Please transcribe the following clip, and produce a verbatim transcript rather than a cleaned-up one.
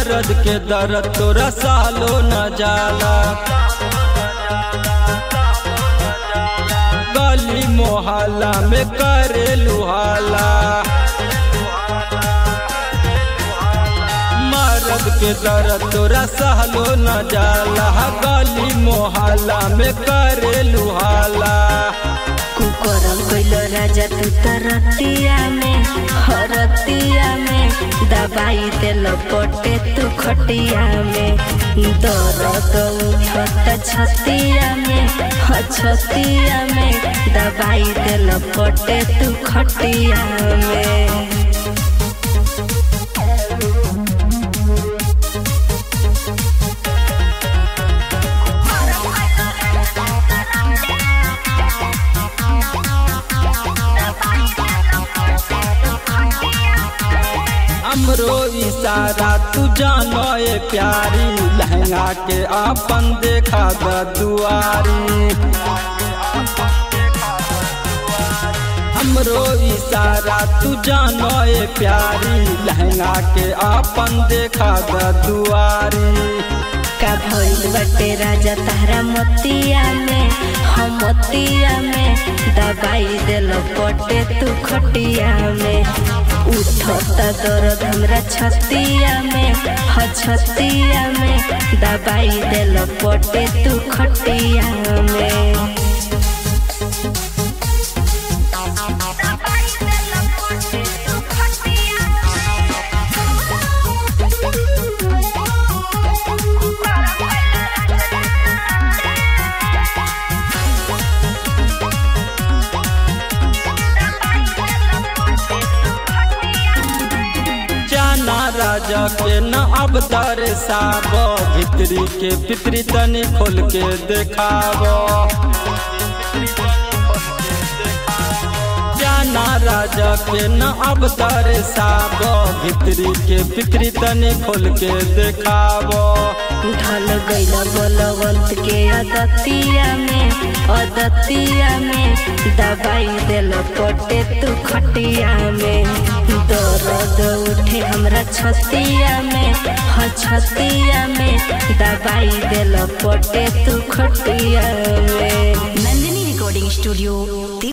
मर्द के दर्द तोरा सालो न जाला। गली मोहल्ला में करे लुहाला, मर्द के दर्द तोरा सालो न जाला। गली मोहल्ला में करे लुहाला। कुकरम कोइलो राजा तू तरतिया में हरतिया में दबाई देल पटे तू खटिया में। दर्द उठत छतिया में छतिया में दबाई देल पटे तू खटिया में। हमरो इशारा तू जानो ए प्यारी, लहंगा के अपन देखा द दुआरी। हमरो इशारा तू जानो ए प्यारी, लहंगा के अपन देखा द दुआरी। का भइल बटे राजा तारा मोतिया में हम मोतिया में दबाई देल पटे तू खटिया में। उठत दर्द हमरा छतिया में छतिया में दबाई देल पटे तू खटिया में। राजा के न अब दरसाब, भितरी के पितरी तनी खोल के देखाब। जाना राजा के न अब दरसाब, भितरी के पितरी तनी खोल के देखाब। ढल गइल बलवंत के अदतिया में अदतिया में दबाई देल पटे तू खटिया में। दर्द उठे हमरा छतिया में छतिया में दबाई देल पटे तू खटिया में। Nandini recording studio.